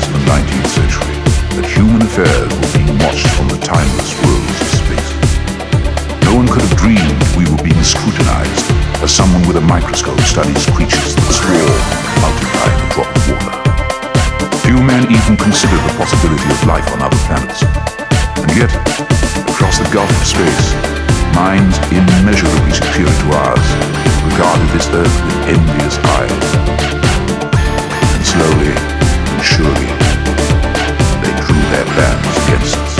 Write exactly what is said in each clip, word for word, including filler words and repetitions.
into the nineteenth century that human affairs were being watched from the timeless worlds of space. No one could have dreamed we were being scrutinized as someone with a microscope studies creatures that swarm, multiply in a drop of water. Few men even considered the possibility of life on other planets. And yet, across the gulf of space, minds immeasurably superior to ours regarded this Earth with envious eyes. And slowly and surely, they drew their plans against us.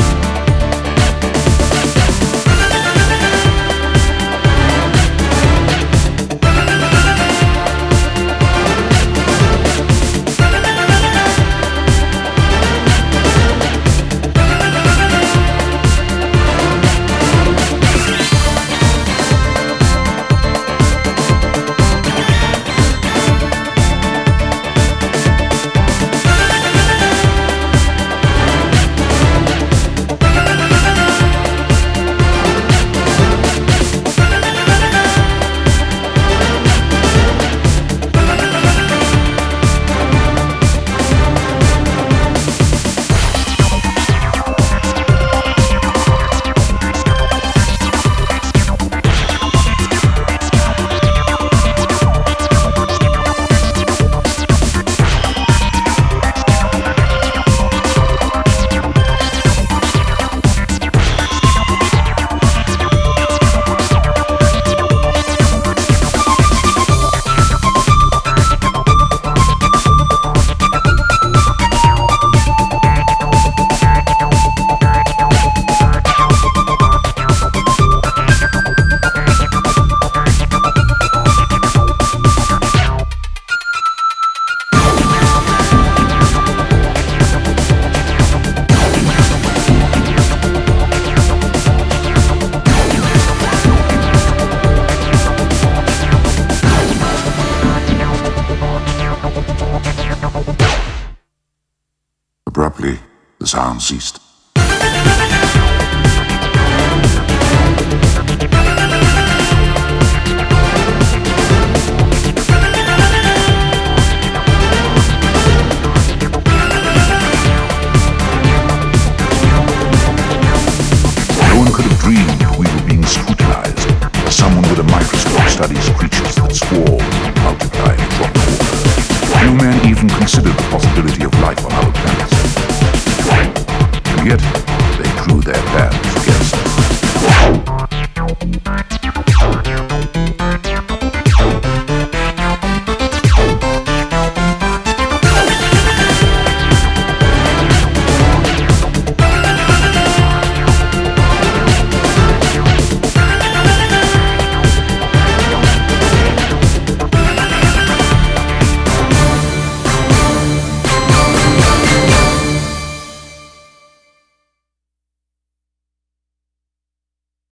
Abruptly, the sound ceased. No one could have dreamed we were being scrutinized as someone with a microscope studies creatures that swarm, multiply, and drop water. Few men even considered the possibility of life on other planets. And yet, they drew their plans